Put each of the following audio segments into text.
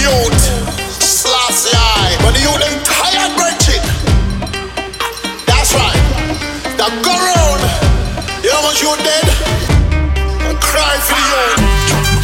youth. Slassy eye. But the youth them tired wretched. That's right. Now go round. You know how much you dead? And cry for the youth.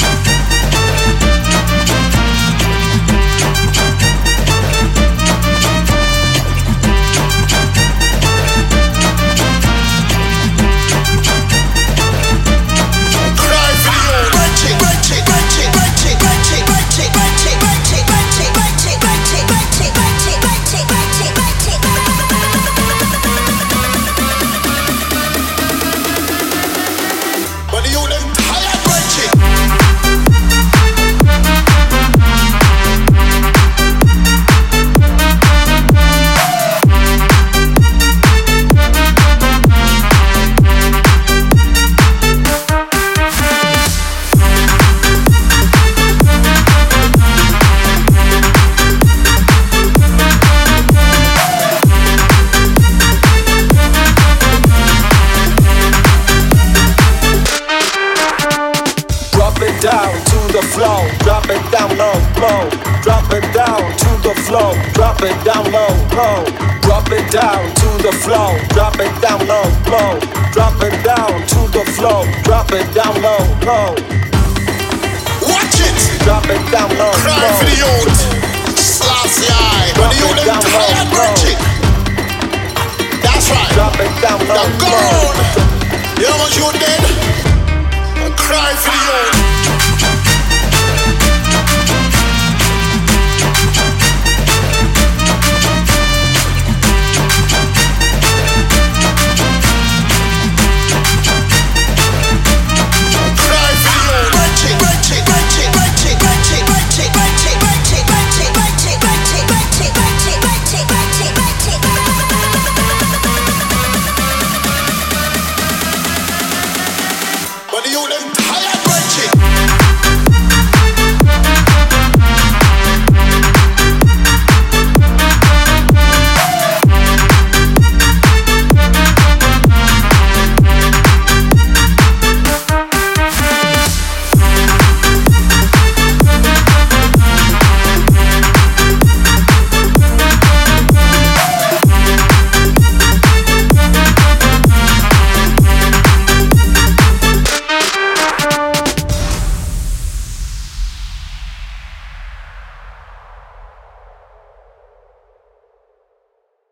Down to the floor, drop it down low, low. Drop it down to the floor, drop it down low, low. Drop it down to the floor, drop it down low, low. Drop it down to the floor, drop it down low, low.